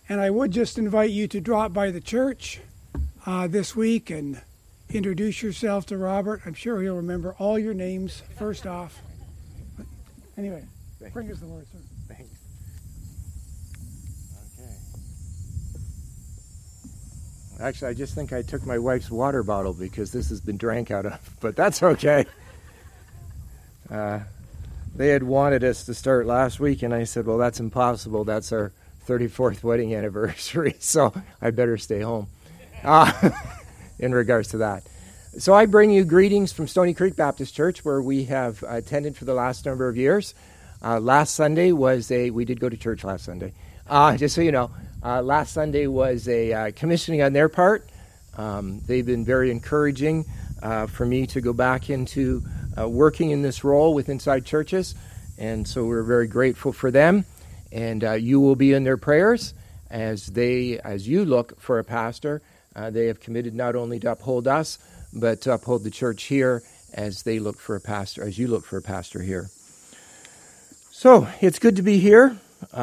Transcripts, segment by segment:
And I would just invite you to drop by the church this week and introduce yourself to Robert. I'm sure he'll remember all your names first off. Anyway, bring us the word, sir. Thanks. Okay. Actually, I just think I took my wife's water bottle because this has been drank out of, but that's okay. They had wanted us to start last week, and I said, well, that's impossible. That's our 34th wedding anniversary, so I better stay home in regards to that. So I bring you greetings from Stony Creek Baptist Church, where we have attended for the last number of years. Last Sunday we did go to church last Sunday. Just so you know, last Sunday was a commissioning on their part. They've been very encouraging for me to go back into working in this role with Inside Churches, and so we're very grateful for them. And you will be in their prayers as you look for a pastor. They have committed not only to uphold us, but to uphold the church here as they look for a pastor, as you look for a pastor here. So it's good to be here.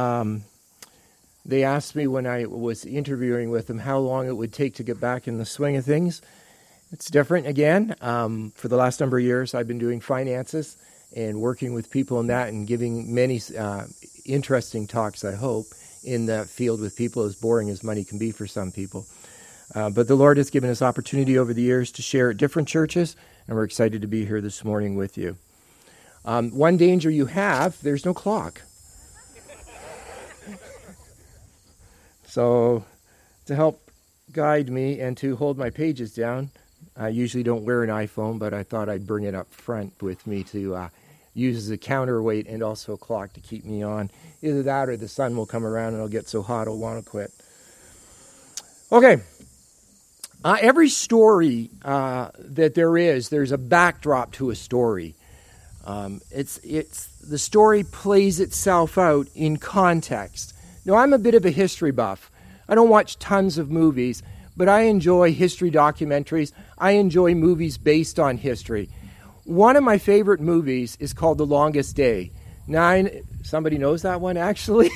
They asked me when I was interviewing with them how long it would take to get back in the swing of things. It's different again. For the last number of years, I've been doing finances and working with people in that and giving many interesting talks, I hope, in that field with people, as boring as money can be for some people. But the Lord has given us opportunity over the years to share at different churches, and we're excited to be here this morning with you. One danger you have, there's no clock. So to help guide me and to hold my pages down, I usually don't wear an iPhone, but I thought I'd bring it up front with me to use as a counterweight and also a clock to keep me on. Either that or the sun will come around and I'll get so hot I'll want to quit. Okay. Every story that there's a backdrop to a story. The story plays itself out in context. Now, I'm a bit of a history buff. I don't watch tons of movies, but I enjoy history documentaries. I enjoy movies based on history. One of my favorite movies is called The Longest Day. Somebody knows that one, actually?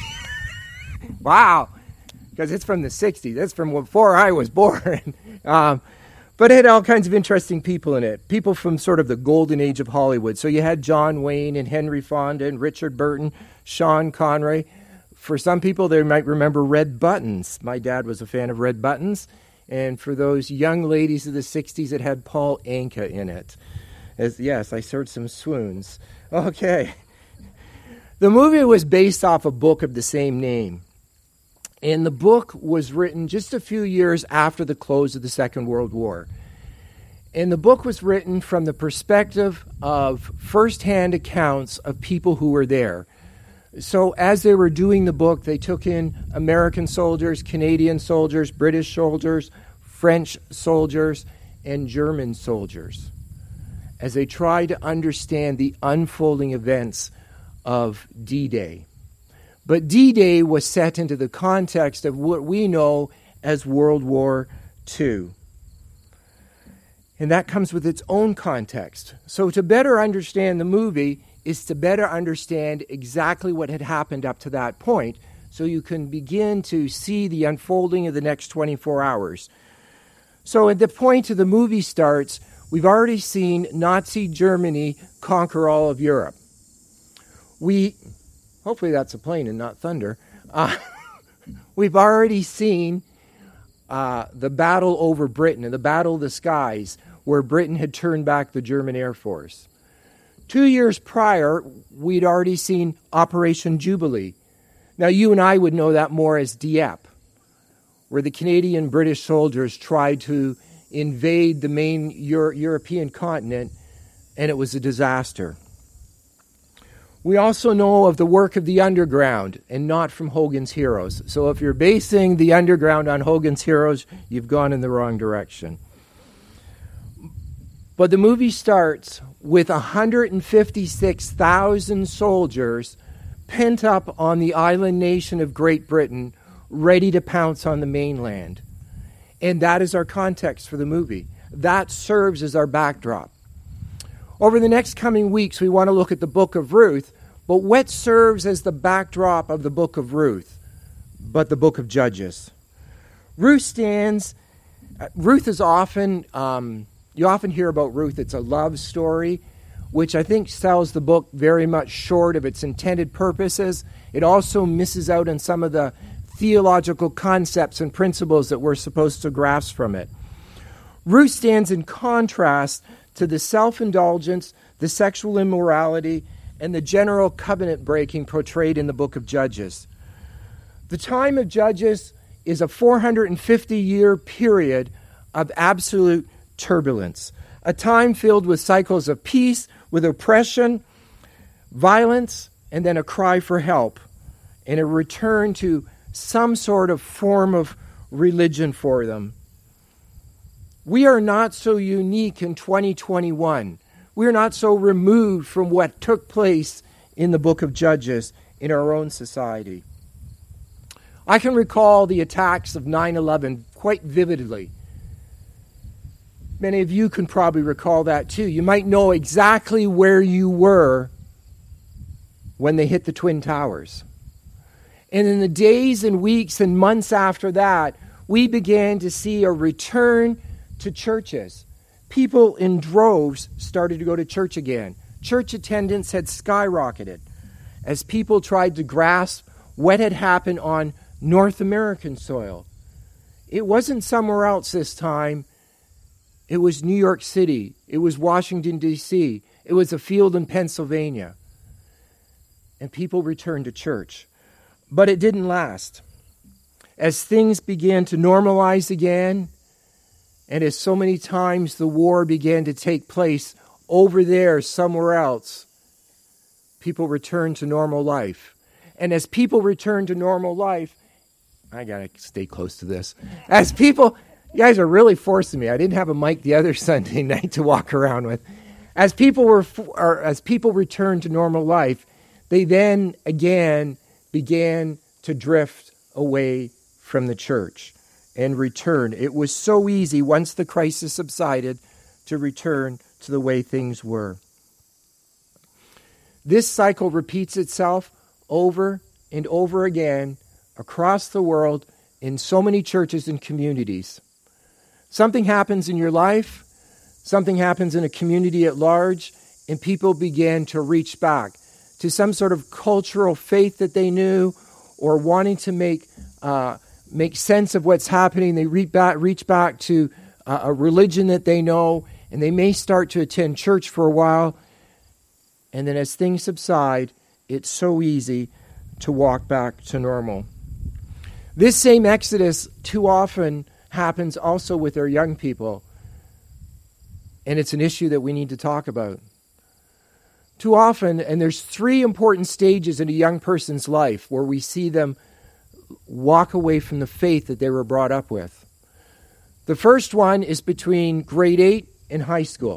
Wow. Because it's from the 60s. That's from before I was born. But it had all kinds of interesting people in it. People from sort of the golden age of Hollywood. So you had John Wayne and Henry Fonda and Richard Burton, Sean Connery. For some people, they might remember Red Buttons. My dad was a fan of Red Buttons. And for those young ladies of the 60s, it had Paul Anka in it. Yes, I heard some swoons. Okay. The movie was based off a book of the same name. And the book was written just a few years after the close of the Second World War. And the book was written from the perspective of firsthand accounts of people who were there. So as they were doing the book, they took in American soldiers, Canadian soldiers, British soldiers, French soldiers, and German soldiers, as they tried to understand the unfolding events of D-Day. But D-Day was set into the context of what we know as World War II. And that comes with its own context. So to better understand the movie is to better understand exactly what had happened up to that point, so you can begin to see the unfolding of the next 24 hours. So at the point of the movie starts, we've already seen Nazi Germany conquer all of Europe. Hopefully that's a plane and not thunder. We've already seen the battle over Britain and the Battle of the Skies, where Britain had turned back the German Air Force. 2 years prior, we'd already seen Operation Jubilee. Now, you and I would know that more as Dieppe, where the Canadian British soldiers tried to invade the main European continent, and it was a disaster. We also know of the work of the Underground, and not from Hogan's Heroes. So if you're basing the Underground on Hogan's Heroes, you've gone in the wrong direction. But the movie starts with 156,000 soldiers pent up on the island nation of Great Britain, ready to pounce on the mainland. And that is our context for the movie. That serves as our backdrop. Over the next coming weeks, we want to look at the book of Ruth, but what serves as the backdrop of the book of Ruth? but the book of Judges. Ruth is often, you often hear about Ruth, it's a love story, which I think sells the book very much short of its intended purposes. It also misses out on some of the theological concepts and principles that we're supposed to grasp from it. Ruth stands in contrast to the self-indulgence, the sexual immorality, and the general covenant breaking portrayed in the book of Judges. The time of Judges is a 450-year period of absolute turbulence, a time filled with cycles of peace, with oppression, violence, and then a cry for help, and a return to some sort of form of religion for them. We are not so unique in 2021. We are not so removed from what took place in the book of Judges in our own society. I can recall the attacks of 9/11 quite vividly. Many of you can probably recall that too. You might know exactly where you were when they hit the Twin Towers. And in the days and weeks and months after that, we began to see a return to churches. People in droves started to go to church again. Church attendance had skyrocketed as people tried to grasp what had happened on North American soil. It wasn't somewhere else this time. It was New York City. It was Washington, D.C. It was a field in Pennsylvania. And people returned to church. But it didn't last. As things began to normalize again, and as so many times the war began to take place over there somewhere else, people returned to normal life. And as people returned to normal life, I got to stay close to this. As people... You guys are really forcing me. I didn't have a mic the other Sunday night to walk around with. As people returned to normal life, they then again began to drift away from the church and return. It was so easy once the crisis subsided to return to the way things were. This cycle repeats itself over and over again across the world in so many churches and communities. Something happens in your life, something happens in a community at large, and people began to reach back to some sort of cultural faith that they knew, or wanting to make sense of what's happening. They reach back to a religion that they know, and they may start to attend church for a while, and then as things subside, it's so easy to walk back to normal. This same exodus too often happens also with our young people. And it's an issue that we need to talk about. Too often, and there's 3 important stages in a young person's life where we see them walk away from the faith that they were brought up with. The first one is between grade 8 and high school.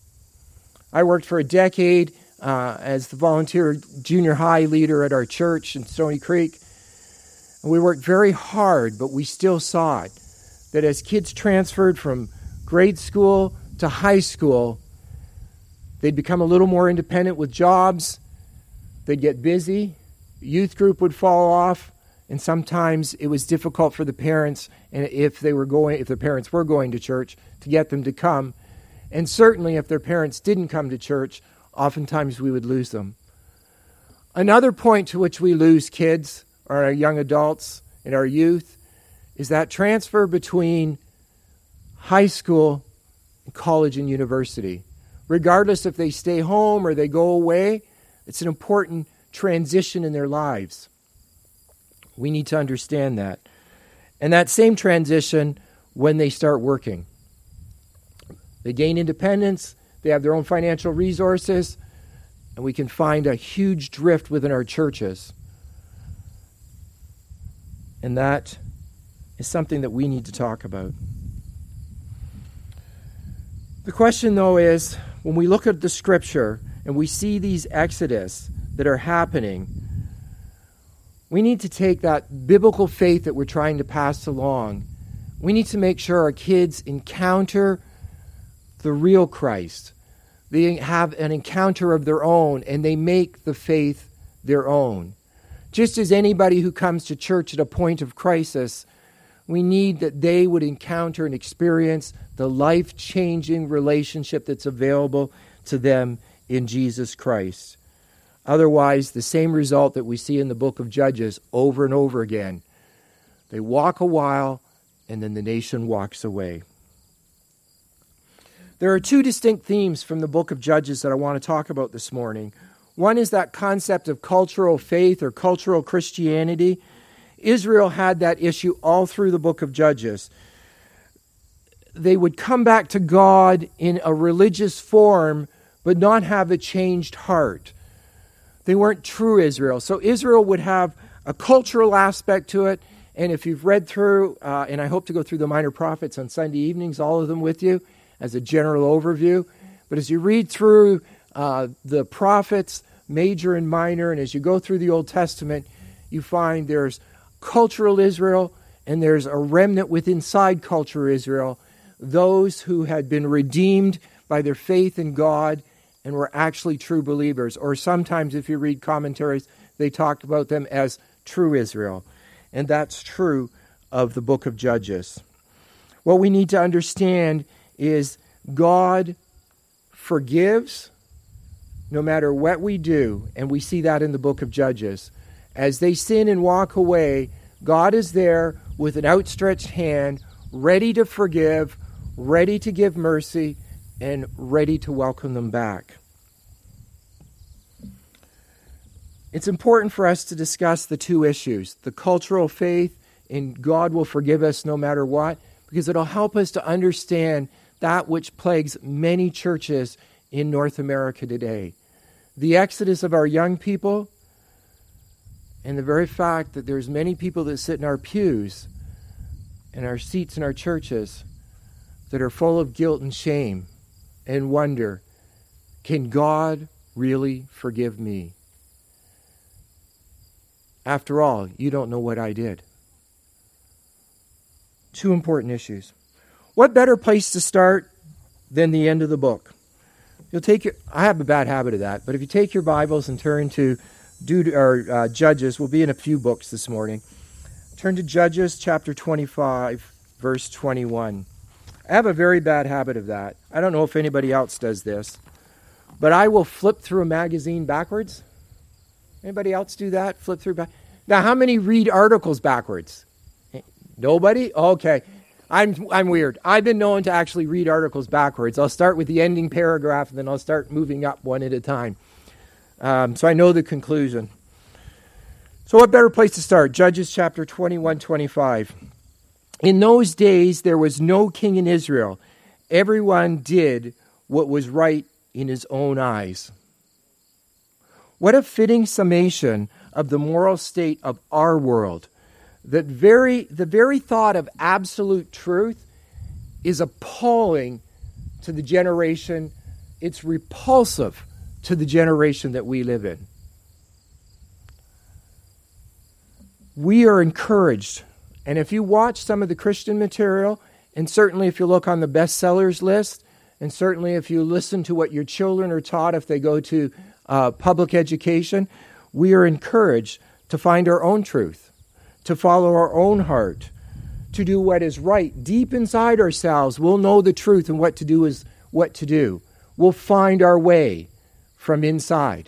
I worked for a decade as the volunteer junior high leader at our church in Stony Creek. And we worked very hard, but we still saw it. That as kids transferred from grade school to high school, they'd become a little more independent with jobs, they'd get busy, youth group would fall off, and sometimes it was difficult for the parents, and if the parents were going to church, to get them to come. And certainly if their parents didn't come to church, oftentimes we would lose them. Another point to which we lose kids, or our young adults and our youth, is that transfer between high school, college, and university. Regardless if they stay home or they go away, it's an important transition in their lives. We need to understand that. And that same transition when they start working. They gain independence, they have their own financial resources, and we can find a huge drift within our churches. And that is something that we need to talk about. The question, though, is when we look at the Scripture and we see these exodus that are happening, we need to take that biblical faith that we're trying to pass along. We need to make sure our kids encounter the real Christ. They have an encounter of their own, and they make the faith their own. Just as anybody who comes to church at a point of crisis, we need that they would encounter and experience the life-changing relationship that's available to them in Jesus Christ. Otherwise, the same result that we see in the book of Judges over and over again. They walk a while, and then the nation walks away. There are two distinct themes from the book of Judges that I want to talk about this morning. One is that concept of cultural faith or cultural Christianity. Israel had that issue all through the book of Judges. They would come back to God in a religious form, but not have a changed heart. They weren't true Israel. So Israel would have a cultural aspect to it. And if you've read through, and I hope to go through the Minor Prophets on Sunday evenings, all of them with you, as a general overview. But as you read through the prophets, major and minor, and as you go through the Old Testament, you find there's cultural Israel, and there's a remnant within inside culture Israel, those who had been redeemed by their faith in God and were actually true believers. Or sometimes, if you read commentaries, they talk about them as true Israel. And that's true of the book of Judges. What we need to understand is God forgives no matter what we do, and we see that in the book of Judges. As they sin and walk away, God is there with an outstretched hand, ready to forgive, ready to give mercy, and ready to welcome them back. It's important for us to discuss the two issues, the cultural faith in God will forgive us no matter what, because it'll help us to understand that which plagues many churches in North America today. The exodus of our young people, and the very fact that there's many people that sit in our pews and our seats in our churches that are full of guilt and shame and wonder, can God really forgive me? After all, you don't know what I did. Two important issues. What better place to start than the end of the book? I have a bad habit of that, but if you take your Bibles and turn to Judges, we'll be in a few books this morning. Turn to Judges chapter 25, verse 21. I have a very bad habit of that. I don't know if anybody else does this, but I will flip through a magazine backwards. Anybody else do that? Flip through back. Now, how many read articles backwards? Nobody? Okay. I'm weird. I've been known to actually read articles backwards. I'll start with the ending paragraph, and then I'll start moving up one at a time. So I know the conclusion. So what better place to start? Judges chapter 21, 25. In those days there was no king in Israel. Everyone did what was right in his own eyes. What a fitting summation of the moral state of our world. The very thought of absolute truth is appalling to the generation. It's repulsive to the generation that we live in. We are encouraged, and if you watch some of the Christian material, and certainly if you look on the bestsellers list, and certainly if you listen to what your children are taught if they go to public education, we are encouraged to find our own truth, to follow our own heart, to do what is right. Deep inside ourselves, we'll know the truth, and what to do is what to do. We'll find our way from inside.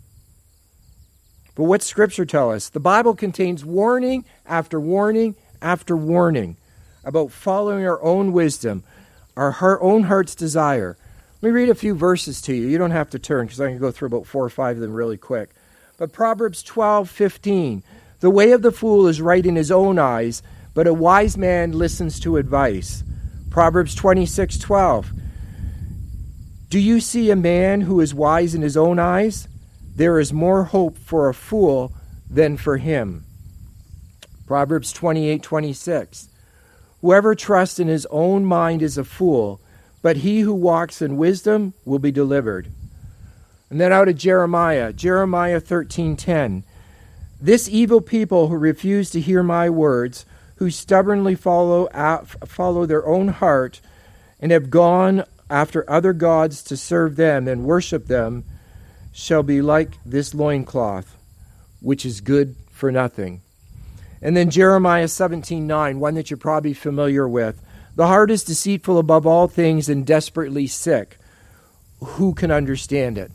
But what's Scripture tell us? The Bible contains warning after warning after warning about following our own wisdom, our own heart's desire. Let me read a few verses to you. You don't have to turn, because I can go through about 4 or 5 of them really quick. But Proverbs 12:15. The way of the fool is right in his own eyes, but a wise man listens to advice. Proverbs 26:12. Do you see a man who is wise in his own eyes? There is more hope for a fool than for him. Proverbs 28:26. Whoever trusts in his own mind is a fool, but he who walks in wisdom will be delivered. And then out of Jeremiah 13:10. This evil people who refuse to hear my words, who stubbornly follow their own heart, and have gone after other gods to serve them and worship them, shall be like this loincloth, which is good for nothing. And then Jeremiah 17:9, one that you're probably familiar with. The heart is deceitful above all things and desperately sick. Who can understand it?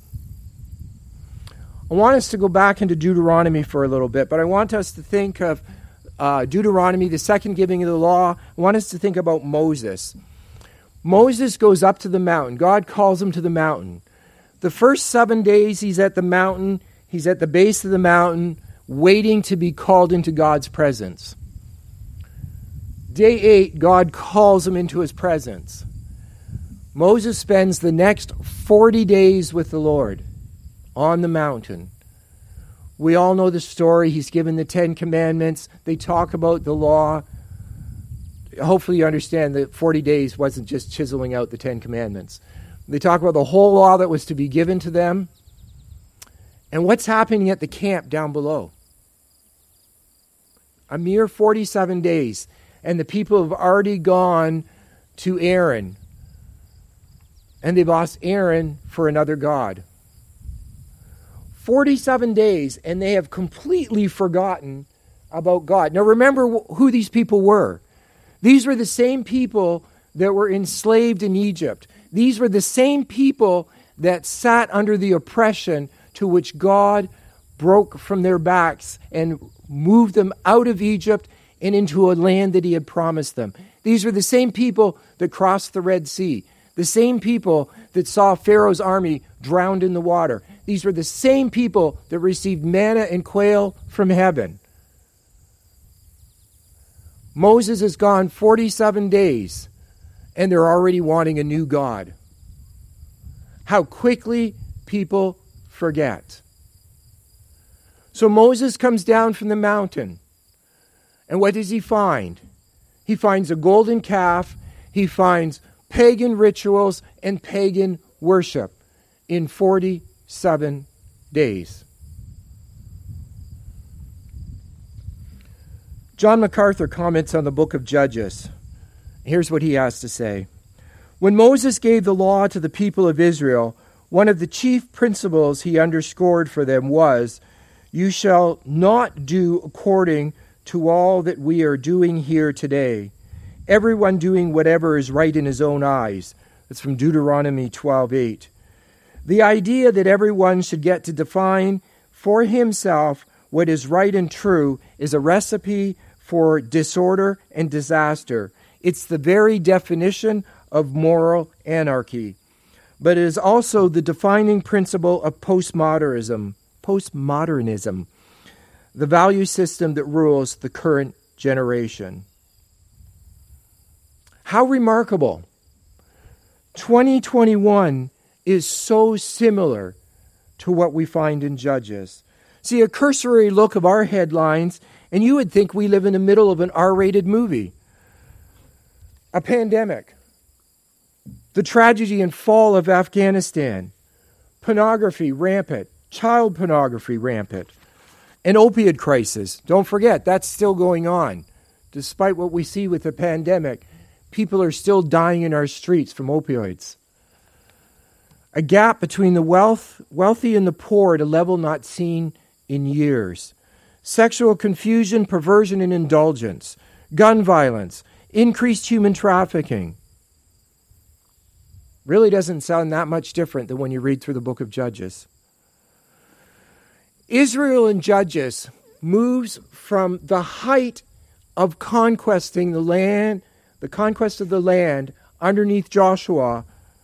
I want us to go back into Deuteronomy for a little bit, but I want us to think of Deuteronomy, the second giving of the law. I want us to think about Moses. Moses goes up to the mountain. God calls him to the mountain. The first 7 days he's at the mountain. He's at the base of the mountain, waiting to be called into God's presence. Day 8, God calls him into his presence. Moses spends the next 40 days with the Lord on the mountain. We all know the story. He's given the 10 Commandments. They talk about the law. Hopefully you understand that 40 days wasn't just chiseling out the 10 Commandments. They talk about the whole law that was to be given to them. And what's happening at the camp down below? A mere 47 days. And the people have already gone to Aaron. And they've asked Aaron for another god. 47 days, and they have completely forgotten about God. Now remember who these people were. These were the same people that were enslaved in Egypt. These were the same people that sat under the oppression to which God broke from their backs and moved them out of Egypt and into a land that he had promised them. These were the same people that crossed the Red Sea. The same people that saw Pharaoh's army drowned in the water. These were the same people that received manna and quail from heaven. Moses has gone 47 days, and they're already wanting a new God. How quickly people forget. So Moses comes down from the mountain, and what does he find? He finds a golden calf. He finds pagan rituals and pagan worship in 47 days. John MacArthur comments on the book of Judges. Here's what he has to say. When Moses gave the law to the people of Israel, one of the chief principles he underscored for them was, "You shall not do according to all that we are doing here today, everyone doing whatever is right in his own eyes." That's from Deuteronomy 12:8. The idea that everyone should get to define for himself what is right and true is a recipe for disorder and disaster. It's the very definition of moral anarchy. But it is also the defining principle of postmodernism, the value system that rules the current generation. How remarkable. 2021 is so similar to what we find in Judges. See, a cursory look of our headlines, and you would think we live in the middle of an R-rated movie. A pandemic. The tragedy and fall of Afghanistan. Pornography rampant. Child pornography rampant. An opioid crisis. Don't forget, that's still going on. Despite what we see with the pandemic, people are still dying in our streets from opioids. A gap between the wealthy and the poor at a level not seen in years. Sexual confusion, perversion, and indulgence. Gun violence. Increased human trafficking. Really doesn't sound that much different than when you read through the book of Judges. Israel in Judges moves from the height of conquesting the land, the conquest of the land underneath Joshua,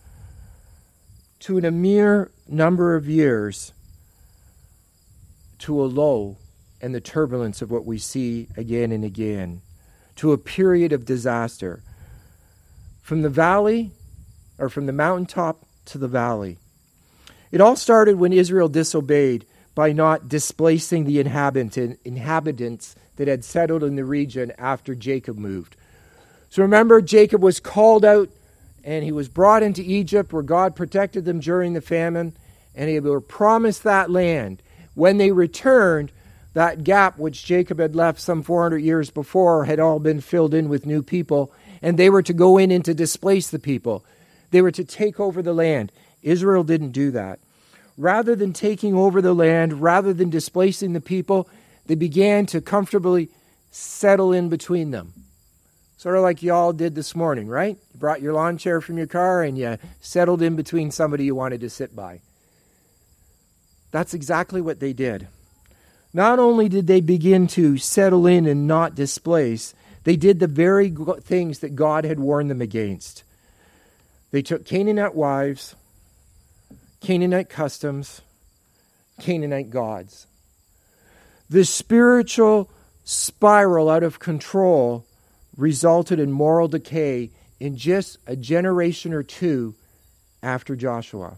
to in a mere number of years to a low and the turbulence of what we see again and again, to a period of disaster. From the valley, or from the mountaintop to the valley. It all started when Israel disobeyed by not displacing the inhabitants that had settled in the region after Jacob moved. So remember, Jacob was called out and he was brought into Egypt where God protected them during the famine, and they were promised that land. When they returned, that gap which Jacob had left some 400 years before had all been filled in with new people, and they were to go in and to displace the people. They were to take over the land. Israel didn't do that. Rather than taking over the land, rather than displacing the people, they began to comfortably settle in between them. Sort of like you all did this morning, right? You brought your lawn chair from your car and you settled in between somebody you wanted to sit by. That's exactly what they did. Not only did they begin to settle in and not displace, they did the very things that God had warned them against. They took Canaanite wives, Canaanite customs, Canaanite gods. The spiritual spiral out of control resulted in moral decay in just a generation or two after Joshua.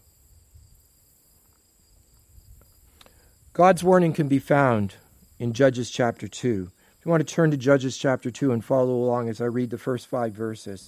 God's warning can be found in Judges chapter 2. If you want to turn to Judges chapter 2 and follow along as I read the first 5 verses.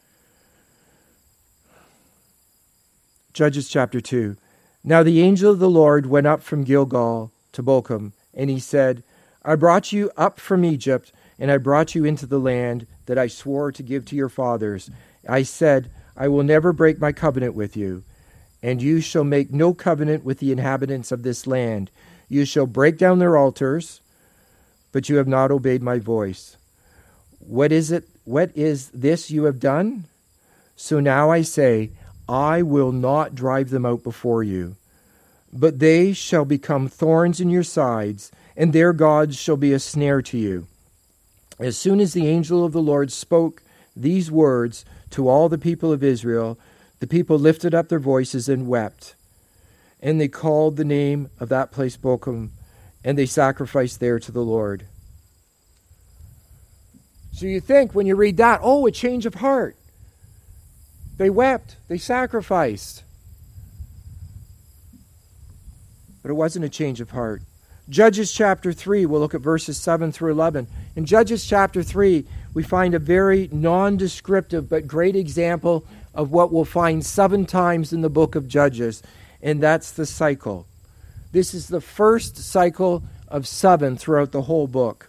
Judges chapter 2. Now the angel of the Lord went up from Gilgal to Bochum, and he said, I brought you up from Egypt, and I brought you into the land that I swore to give to your fathers. I said, I will never break my covenant with you, and you shall make no covenant with the inhabitants of this land. You shall break down their altars, but you have not obeyed my voice. What is this you have done? So now I say, I will not drive them out before you, but they shall become thorns in your sides, and their gods shall be a snare to you. As soon as the angel of the Lord spoke these words to all the people of Israel, the people lifted up their voices and wept. And they called the name of that place Bochum, and they sacrificed there to the Lord. So you think when you read that, oh, a change of heart. They wept, they sacrificed. But it wasn't a change of heart. Judges chapter 3, we'll look at verses 7 through 11. In Judges chapter 3, we find a very non-descriptive but great example of what we'll find 7 times in the book of Judges, and that's the cycle. This is the first cycle of 7 throughout the whole book.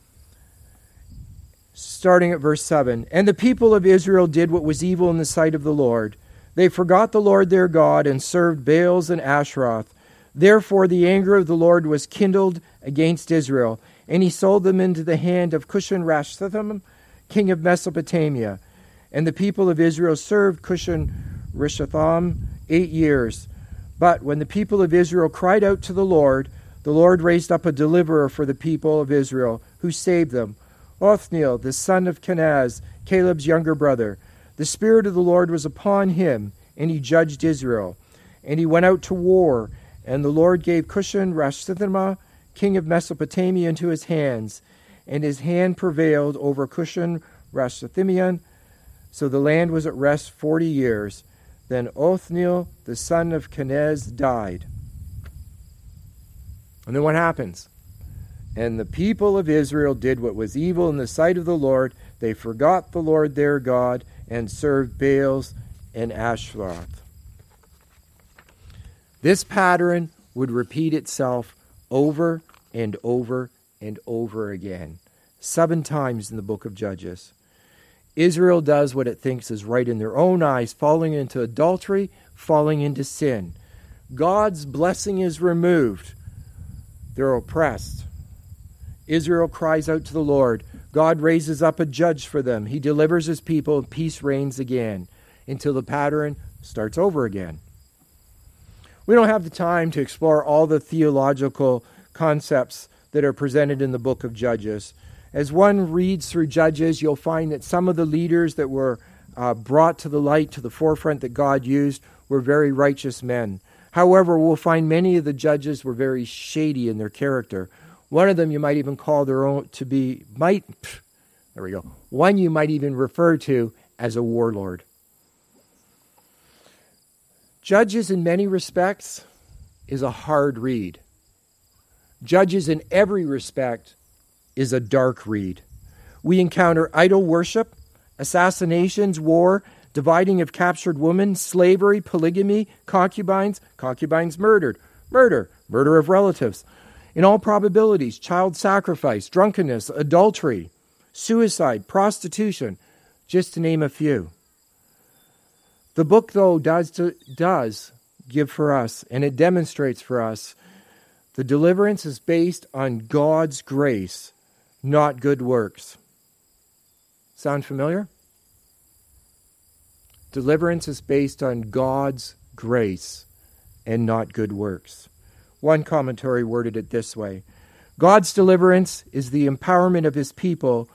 Starting at verse 7. And the people of Israel did what was evil in the sight of the Lord. They forgot the Lord their God and served Baals and Ashtaroth. Therefore the anger of the Lord was kindled against Israel, and he sold them into the hand of Cushan-Rishathaim, king of Mesopotamia. And the people of Israel served Cushan-Rishathaim 8 years. But when the people of Israel cried out to the Lord raised up a deliverer for the people of Israel, who saved them, Othniel, the son of Kenaz, Caleb's younger brother. The Spirit of the Lord was upon him, and he judged Israel. And he went out to war, and the Lord gave Cushan-Rishathaim, king of Mesopotamia, into his hands, and his hand prevailed over Cushan-Rishathaim. So the land was at rest 40 years. Then Othniel, the son of Kenaz, died. And then what happens? And the people of Israel did what was evil in the sight of the Lord. They forgot the Lord their God and served Baals and Ashtaroth. This pattern would repeat itself over and over and over again. 7 times in the book of Judges. Israel does what it thinks is right in their own eyes, falling into adultery, falling into sin. God's blessing is removed. They're oppressed. Israel cries out to the Lord. God raises up a judge for them. He delivers his people, and peace reigns again until the pattern starts over again. We don't have the time to explore all the theological concepts that are presented in the book of Judges. As one reads through Judges, you'll find that some of the leaders that were brought to the light, to the forefront that God used, were very righteous men. However, we'll find many of the judges were very shady in their character. One of them you might even call their own to be, one you might even refer to as a warlord. Judges in many respects is a hard read. Judges in every respect is a dark read. We encounter idol worship, assassinations, war, dividing of captured women, slavery, polygamy, concubines murdered, murder of relatives. In all probabilities, child sacrifice, drunkenness, adultery, suicide, prostitution, just to name a few. The book, though, does give for us, and it demonstrates for us, The deliverance is based on God's grace, not good works. Sound familiar? Deliverance is based on God's grace and not good works. One commentary worded it this way: God's deliverance is the empowerment of his people.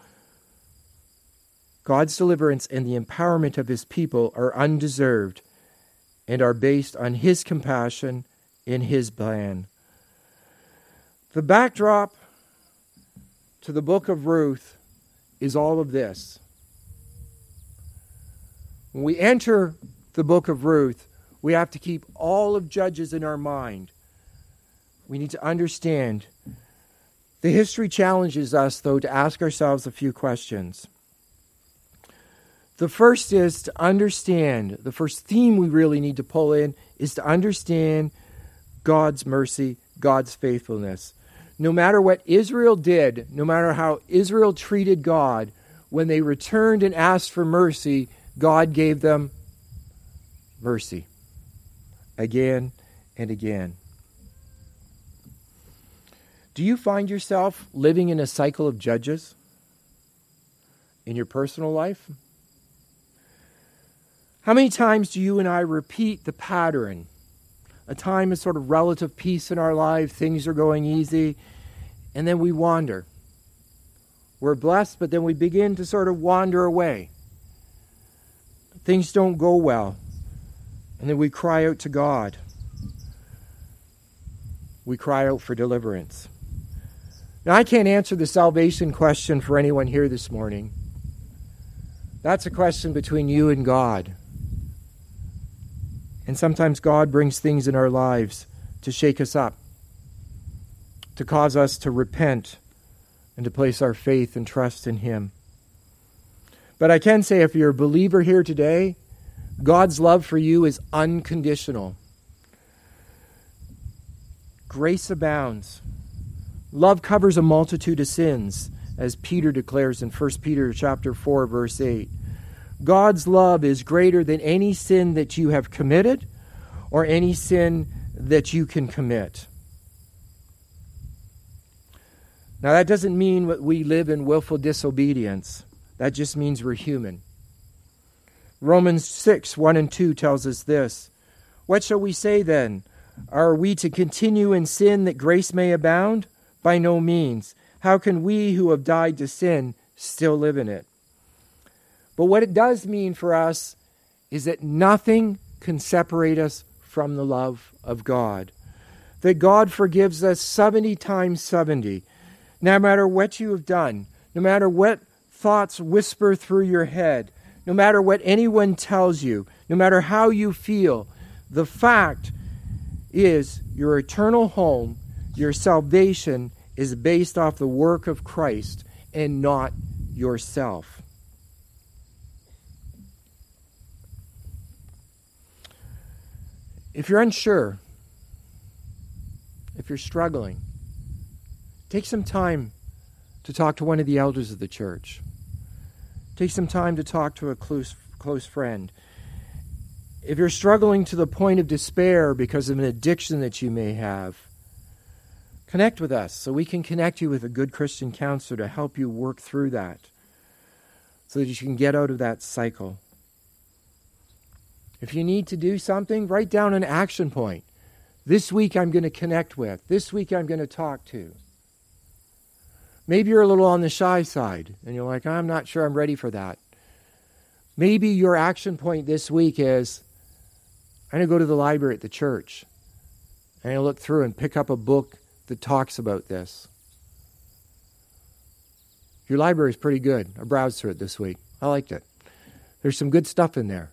God's deliverance and the empowerment of his people are undeserved and are based on his compassion in his plan. The backdrop to the book of Ruth is all of this. When we enter the book of Ruth, we have to keep all of Judges in our mind. We need to understand. The history challenges us, though, to ask ourselves a few questions. The first is to understand, the first theme we really need to pull in is to understand God's mercy, God's faithfulness. No matter what Israel did, no matter how Israel treated God, when they returned and asked for mercy, God gave them mercy again and again. Do you find yourself living in a cycle of judges in your personal life? How many times do you and I repeat the pattern? A time of sort of relative peace in our life, things are going easy, and then we wander. We're blessed, but then we begin to sort of wander away. Things don't go well, and then we cry out to God. We cry out for deliverance. Now, I can't answer the salvation question for anyone here this morning. That's a question between you and God. And sometimes God brings things in our lives to shake us up, to cause us to repent and to place our faith and trust in him. But I can say, if you're a believer here today, God's love for you is unconditional. Grace abounds. Love covers a multitude of sins, as Peter declares in 1 Peter chapter 4, verse 8. God's love is greater than any sin that you have committed or any sin that you can commit. Now, that doesn't mean that we live in willful disobedience. That just means we're human. Romans 6, 1 and 2 tells us this. What shall we say then? Are we to continue in sin that grace may abound? By no means. How can we who have died to sin still live in it? But what it does mean for us is that nothing can separate us from the love of God. That God forgives us 70 times 70. No matter what you have done, no matter what thoughts whisper through your head, no matter what anyone tells you, no matter how you feel, the fact is your eternal home, your salvation is based off the work of Christ and not yourself. If you're unsure, if you're struggling, take some time to talk to one of the elders of the church. Take some time to talk to a close friend. If you're struggling to the point of despair because of an addiction that you may have, connect with us so we can connect you with a good Christian counselor to help you work through that so that you can get out of that cycle. If you need to do something, write down an action point. This week I'm going to connect with. This week I'm going to talk to. Maybe you're a little on the shy side and you're like, I'm not sure I'm ready for that. Maybe your action point this week is, I'm going to go to the library at the church and I look through and pick up a book that talks about this. Your library is pretty good. I browsed through it this week. I liked it. There's some good stuff in there.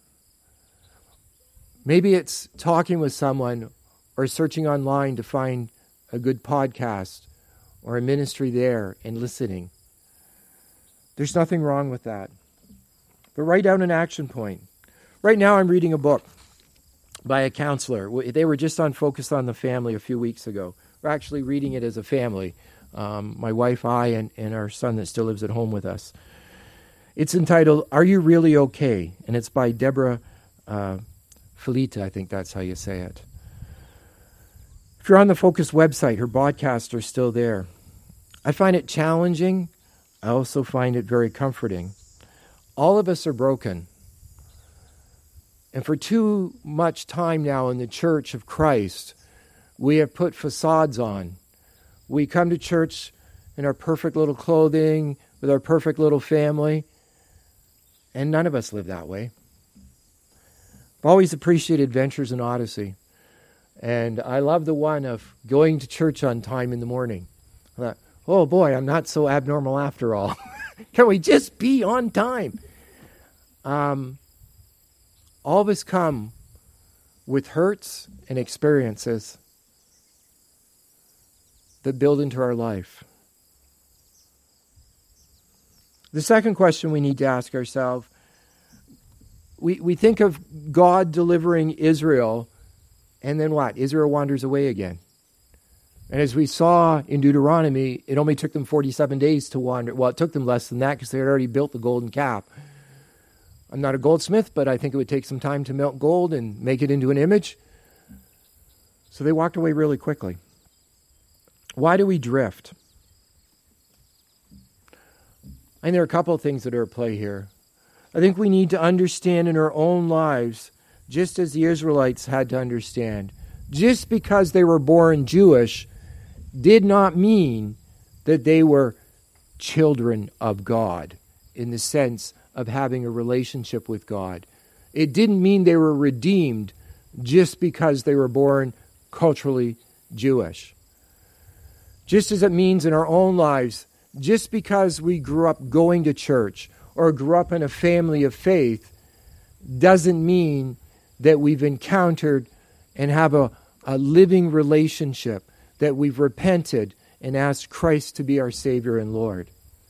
Maybe it's talking with someone or searching online to find a good podcast or a ministry there and listening. There's nothing wrong with that. But write down an action point. Right now I'm reading a book by a counselor. They were just on Focus on the Family a few weeks ago. We're actually reading it as a family. My wife, I, and our son that still lives at home with us. It's entitled, Are You Really Okay? And it's by Deborah Filita, I think that's how you say it. If you're on the Focus website, her podcasts are still there. I find it challenging. I also find it very comforting. All of us are broken. And for too much time now in the Church of Christ, we have put facades on. We come to church in our perfect little clothing, with our perfect little family, and none of us live that way. I've always appreciated Adventures in Odyssey, and I love the one of going to church on time in the morning. I thought, oh boy, I'm not so abnormal after all. Can we just be on time? All of us come with hurts and experiences that build into our life. The second question we need to ask ourselves, we think of God delivering Israel, and then what? Israel wanders away again. And as we saw in Deuteronomy, it only took them 47 days to wander. Well, it took them less than that because they had already built the golden calf. I'm not a goldsmith, but I think it would take some time to melt gold and make it into an image. So they walked away really quickly. Why do we drift? And there are a couple of things that are at play here. I think we need to understand in our own lives, just as the Israelites had to understand, just because they were born Jewish did not mean that they were children of God in the sense of having a relationship with God. It didn't mean they were redeemed just because they were born culturally Jewish. Just as it means in our own lives, just because we grew up going to church or grew up in a family of faith doesn't mean that we've encountered and have a living relationship, that we've repented and asked Christ to be our Savior and Lord.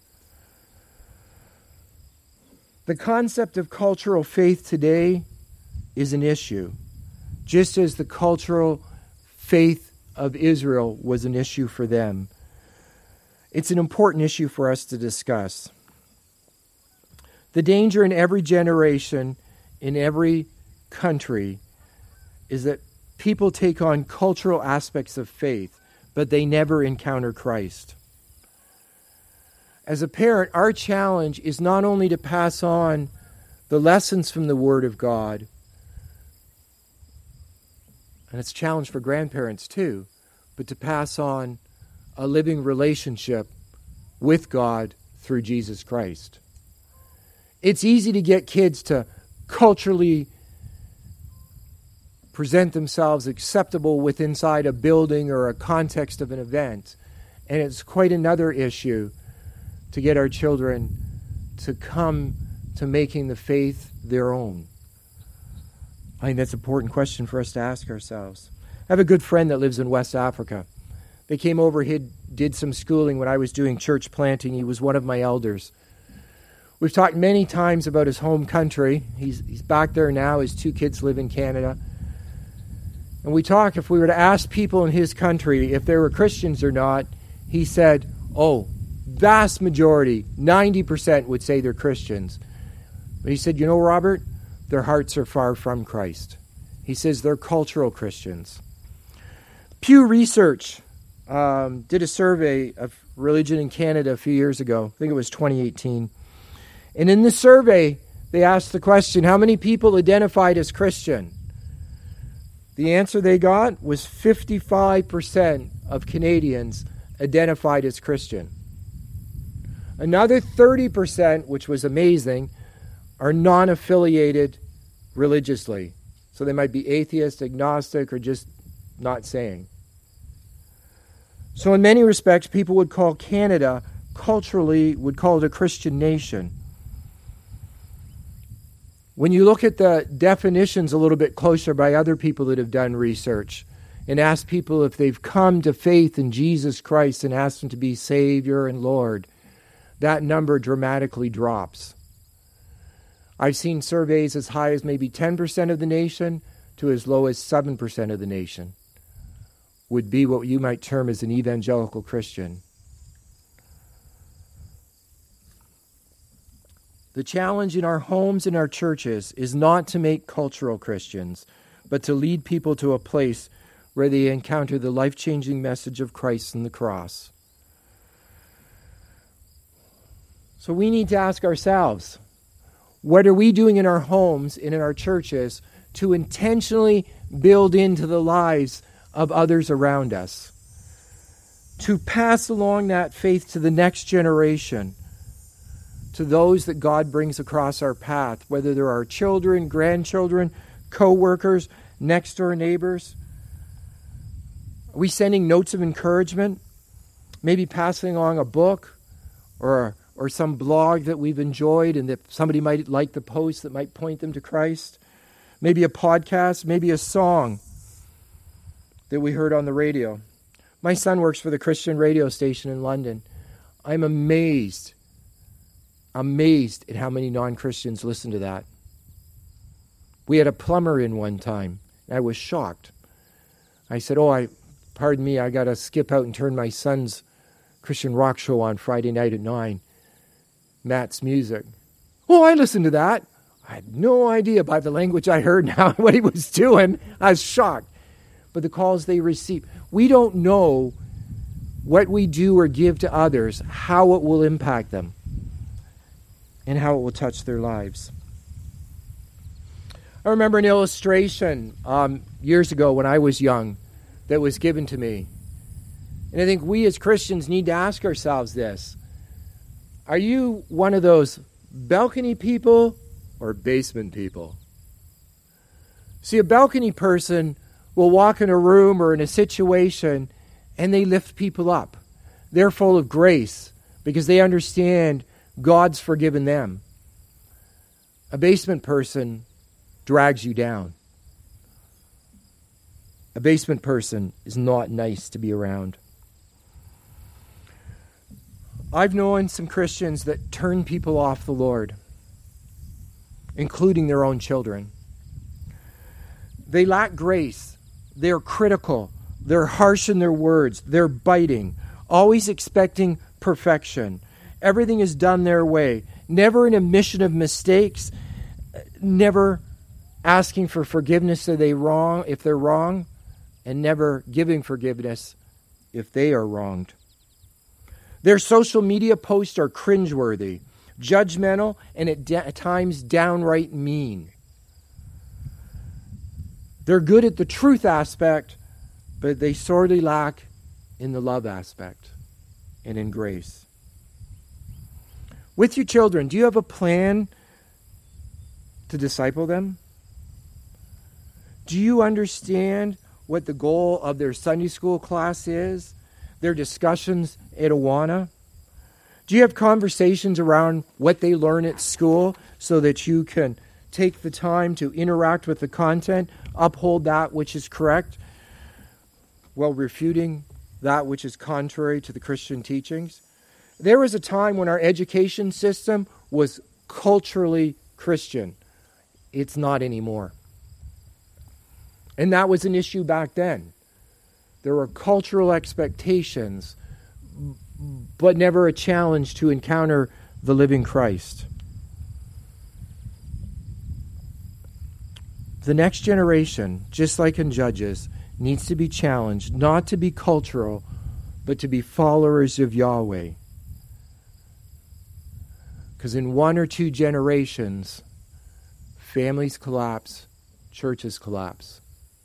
The concept of cultural faith today is an issue, just as the cultural faith of Israel was an issue for them. It's an important issue for us to discuss. The danger in every generation, in every country, is that people take on cultural aspects of faith, but they never encounter Christ. As a parent, our challenge is not only to pass on the lessons from the Word of God, and it's a challenge for grandparents too, but to pass on a living relationship with God through Jesus Christ. It's easy to get kids to culturally present themselves acceptable with inside a building or a context of an event. And it's quite another issue to get our children to come to making the faith their own. I think that's an important question for us to ask ourselves. I have a good friend that lives in West Africa. They came over, he did some schooling when I was doing church planting. He was one of my elders. We've talked many times about his home country. He's back there now. His 2 kids live in Canada. And we talk, if we were to ask people in his country if they were Christians or not, he said, vast majority, 90% would say they're Christians. But he said, Robert, their hearts are far from Christ. He says they're cultural Christians. Pew Research did a survey of religion in Canada a few years ago. I think it was 2018. And in the survey, they asked the question, how many people identified as Christian? The answer they got was 55% of Canadians identified as Christian. Another 30%, which was amazing, are non-affiliated religiously. So they might be atheist, agnostic, or just not saying. So in many respects, people would call Canada, culturally, would call it a Christian nation. When you look at the definitions a little bit closer by other people that have done research and ask people if they've come to faith in Jesus Christ and asked Him to be Savior and Lord, that number dramatically drops. I've seen surveys as high as maybe 10% of the nation to as low as 7% of the nation would be what you might term as an evangelical Christian. The challenge in our homes and our churches is not to make cultural Christians, but to lead people to a place where they encounter the life-changing message of Christ and the cross. So we need to ask ourselves, what are we doing in our homes and in our churches to intentionally build into the lives of others around us? To pass along that faith to the next generation, to those that God brings across our path, whether they're our children, grandchildren, co-workers, next-door neighbors. Are we sending notes of encouragement? Maybe passing along a book or some blog that we've enjoyed and that somebody might like the post that might point them to Christ. Maybe a podcast, maybe a song that we heard on the radio. My son works for the Christian radio station in London. I'm amazed at how many non-Christians listen to that. We had a plumber in one time. I was shocked. I said, pardon me, I got to skip out and turn my son's Christian rock show on Friday night at 9. Matt's music. Oh, I listened to that. I had no idea by the language I heard now what he was doing. I was shocked. But the calls they receive. We don't know what we do or give to others, how it will impact them, and how it will touch their lives. I remember an illustration years ago when I was young that was given to me. And I think we as Christians need to ask ourselves this. Are you one of those balcony people or basement people? See, a balcony person will walk in a room or in a situation and they lift people up. They're full of grace because they understand God's forgiven them. A basement person drags you down. A basement person is not nice to be around. I've known some Christians that turn people off the Lord, including their own children. They lack grace. They're critical. They're harsh in their words. They're biting, always expecting perfection. Everything is done their way. Never an admission of mistakes. Never asking for forgiveness if they're wrong, and never giving forgiveness if they are wronged. Their social media posts are cringeworthy, judgmental, and at times downright mean. They're good at the truth aspect, but they sorely lack in the love aspect and in grace. With your children, do you have a plan to disciple them? Do you understand what the goal of their Sunday school class is? Their discussions at Awana? Do you have conversations around what they learn at school so that you can take the time to interact with the content, uphold that which is correct, while refuting that which is contrary to the Christian teachings? There was a time when our education system was culturally Christian. It's not anymore. And that was an issue back then. There were cultural expectations, but never a challenge to encounter the living Christ. The next generation, just like in Judges, needs to be challenged not to be cultural, but to be followers of Yahweh. Because in 1 or 2 generations, families collapse, churches collapse.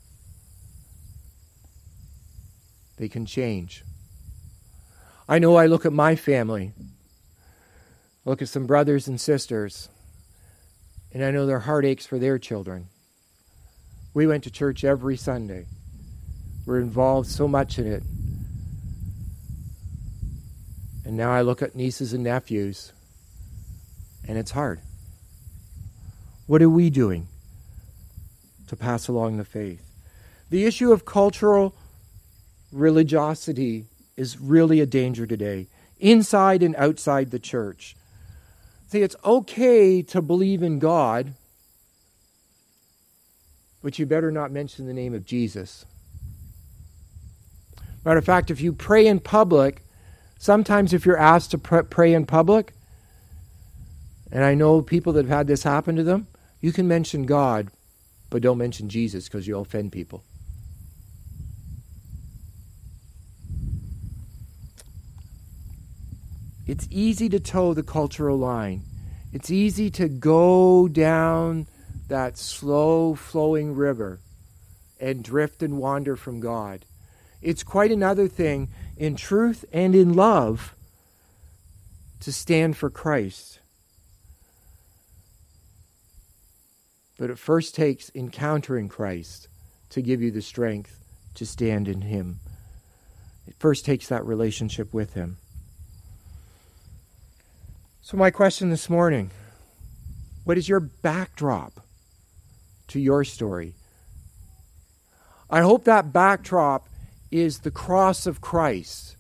They can change. I know I look at my family, look at some brothers and sisters, and I know their heart aches for their children. We went to church every Sunday. We're involved so much in it. And now I look at nieces and nephews, and it's hard. What are we doing to pass along the faith? The issue of cultural religiosity is really a danger today, inside and outside the church. See, it's okay to believe in God, but you better not mention the name of Jesus. Matter of fact, if you pray in public, sometimes if you're asked to pray in public, and I know people that have had this happen to them, you can mention God, but don't mention Jesus because you'll offend people. It's easy to toe the cultural line. It's easy to go down that slow-flowing river and drift and wander from God. It's quite another thing, in truth and in love, to stand for Christ. But it first takes encountering Christ to give you the strength to stand in Him. It first takes that relationship with Him. So my question this morning, what is your backdrop to your story? I hope that backdrop is the cross of Christ.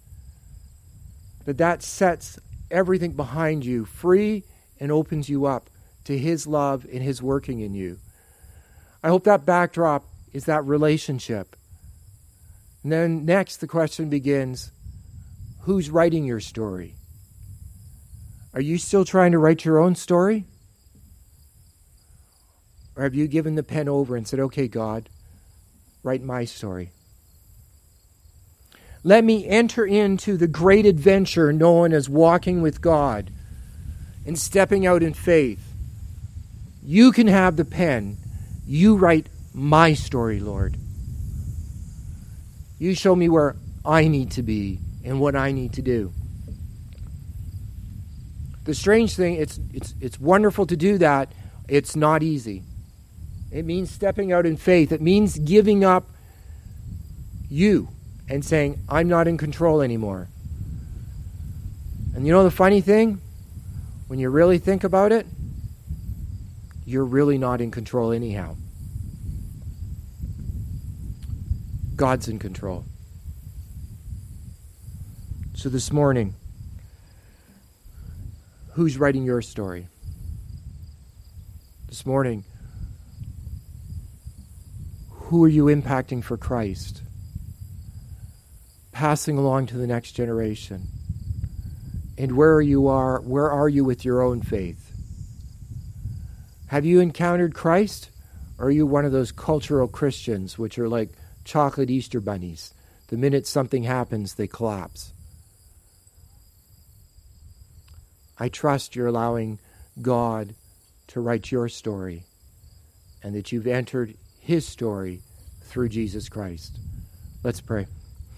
That sets everything behind you free and opens you up to His love and His working in you. I hope that backdrop is that relationship. And then next the question begins, who's writing your story? Are you still trying to write your own story? Or have you given the pen over and said, okay, God, write my story? Let me enter into the great adventure known as walking with God and stepping out in faith. You can have the pen. You write my story, Lord. You show me where I need to be and what I need to do. The strange thing, it's wonderful to do that. It's not easy. It means stepping out in faith. It means giving up you and saying, I'm not in control anymore. And you know the funny thing? When you really think about it, you're really not in control anyhow. God's in control. So this morning, who's writing your story? This morning, who are you impacting for Christ? Passing along to the next generation. And where are you with your own faith? Have you encountered Christ? Or are you one of those cultural Christians which are like chocolate Easter bunnies? The minute something happens, they collapse. I trust you're allowing God to write your story and that you've entered His story through Jesus Christ. Let's pray.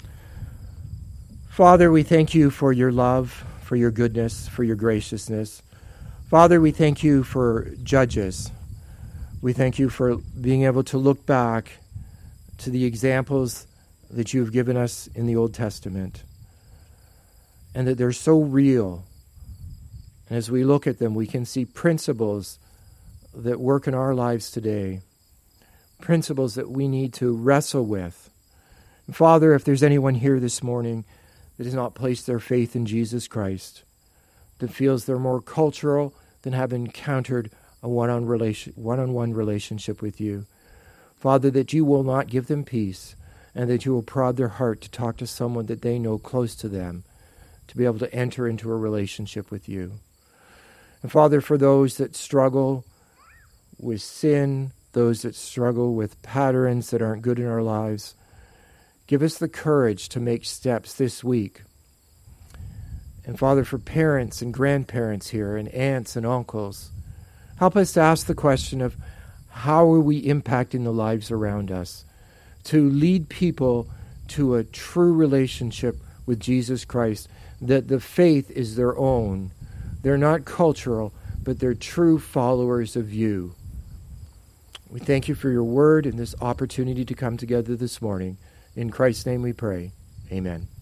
Father, we thank you for your love, for your goodness, for your graciousness. Father, we thank you for Judges. We thank you for being able to look back to the examples that you've given us in the Old Testament and that they're so real. And as we look at them, we can see principles that work in our lives today, principles that we need to wrestle with. And Father, if there's anyone here this morning that has not placed their faith in Jesus Christ, that feels they're more cultural than have encountered a one-on-one relationship with you, Father, that you will not give them peace and that you will prod their heart to talk to someone that they know close to them to be able to enter into a relationship with you. And Father, for those that struggle with sin, those that struggle with patterns that aren't good in our lives, give us the courage to make steps this week. And Father, for parents and grandparents here and aunts and uncles, help us to ask the question of how are we impacting the lives around us to lead people to a true relationship with Jesus Christ, that the faith is their own. They're not cultural, but they're true followers of you. We thank you for your word and this opportunity to come together this morning. In Christ's name we pray. Amen.